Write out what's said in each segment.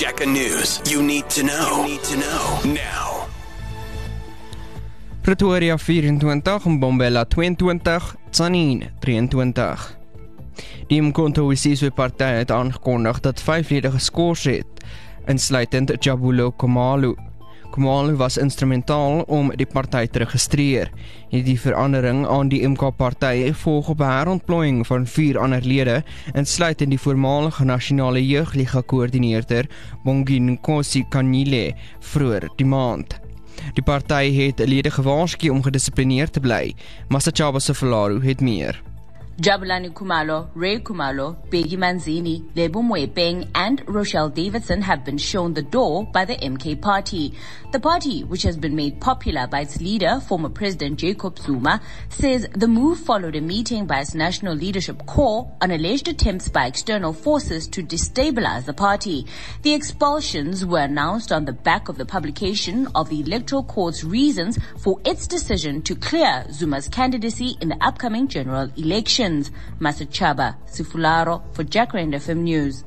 Check news you need to know. Now. Pretoria 24, Mbombela 22, Tzaneen 23. Die Umkhonto weSizwe Party het aangekondig dat 5 lede geskort het, insluitend Jabulo Khumalo. Khumalo was instrumentaal om die party te registreer. Die verandering aan die MK-party volg op 'n herontplooiing van 4 ander lede, insluitend die voormalige nasionale jeugliga-koördineerder Bongani Nkosi Kanyile vroeër die maand. Die party het lede gewaarsku om gedissiplineerd te bly. Masachaba Sefularo het meer. Jabulani Khumalo, Ray Khumalo, Bheki Manzini, Lebo Moepeng and Rochelle Davidson have been shown the door by the MK party. The party, which has been made popular by its leader, former President Jacob Zuma, says the move followed a meeting by its national leadership core on alleged attempts by external forces to destabilize the party. The expulsions were announced on the back of the publication of the Electoral Court's reasons for its decision to clear Zuma's candidacy in the upcoming general election. Masachaba Sefularo for Jacaranda FM News.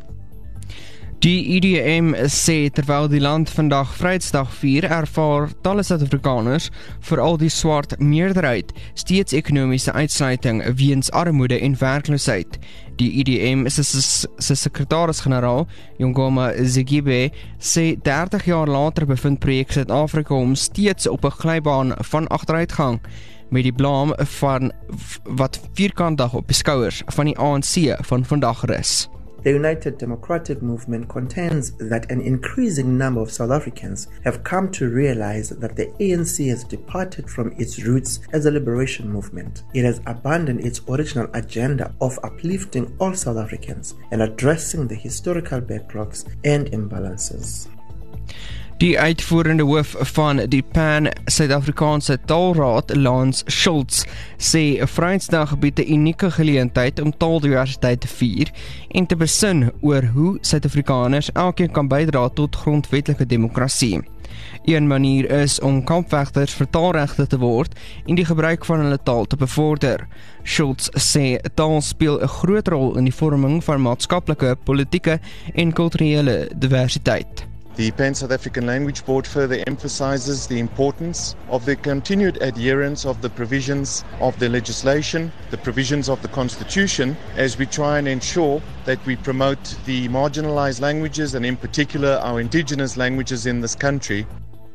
Die IDM sê terwyl die land vandag Vrydag vier, ervaar talle Suid-Afrikaners, veral die swart meerderheid, steeds ekonomiese uitsluiting weens armoede en werkloosheid. Die IDM se sekretaris-generaal, Yongoma Zigibe, sê 30 jaar later bevind projek Suid-Afrika hom steeds op 'n glybaan van agteruitgang, met die blaam van wat vierkantig op die skouers van die ANC van vandag rus. The United Democratic Movement contends that an increasing number of South Africans have come to realize that the ANC has departed from its roots as a liberation movement. It has abandoned its original agenda of uplifting all South Africans and addressing the historical backdrops and imbalances. Die uitvoerende hoof van die Pan-Suid-Afrikaanse Taalraad, Lance Schultz, sê Vrydag bied 'n unieke geleentheid om taaldiversiteit te vier en te besin oor hoe Suid-Afrikaners elkeen kan bydra tot grondwetlike demokrasie. Een manier is om kampvegters vir taalregte te word en die gebruik van hulle taal te bevorder. Schultz sê taal speel 'n groot rol in die vorming van maatskaplike, politieke en kulturele diversiteit. The Pan-South African Language Board further emphasizes the importance of the continued adherence of the provisions of the legislation, the provisions of the Constitution, as we try and ensure that we promote the marginalized languages and in particular our indigenous languages in this country.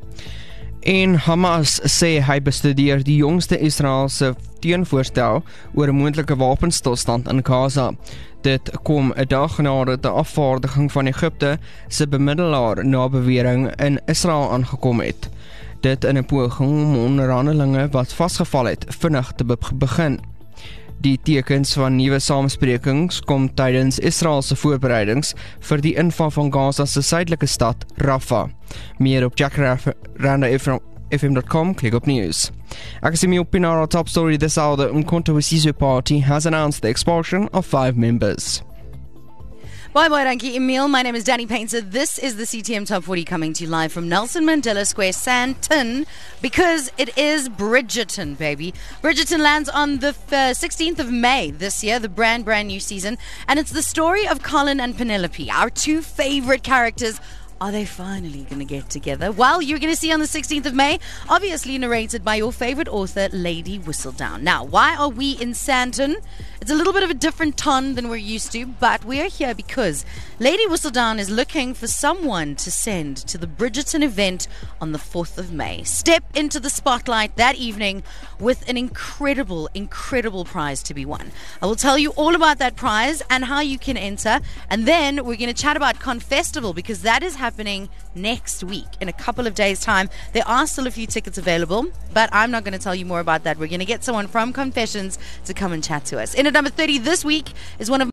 En Hamas sê hy bestudeer die jongste Israelse teenvoorstel oor 'n moontlike wapenstilstand in Gaza. Dit kom 'n dag nadat die afvaardiging van Egipte se bemiddelaar na bewering in Israel aangekom het. Dit in 'n poging om onderhandelinge wat vasgeval het vinnig te begin. Die tekens van nuwe samesprekings kom tydens Israel se voorbereidings vir die inval van Gaza se suidelike stad Rafah. Meer op jacarandafm.com, klik op news. Ek is Emil Pinar, top story this hour. The Umkhonto weSizwe Party has announced the expulsion of 5 members. Bye dankie Emil. My name is Danny Painter. This is the CTM Top 40 coming to you live from Nelson Mandela Square, Sandton, because it is Bridgerton, baby. Bridgerton lands on the 16th of May this year, the brand new season, and it's the story of Colin and Penelope, our 2 favorite characters. Are they finally going to get together? Well, you're going to see on the 16th of May, obviously narrated by your favorite author, Lady Whistledown. Now, why are we in Sandton? It's a little bit of a different ton than we're used to, but we're here because Lady Whistledown is looking for someone to send to the Bridgerton event on the 4th of May. Step into the spotlight that evening with an incredible prize to be won. I will tell you all about that prize and how you can enter, and then we're going to chat about Confestival because that is happening next week in a couple of days' time. There are still a few tickets available, but I'm not going to tell you more about that. We're going to get someone from Confessions to come and chat to us. In at number 30 this week is one of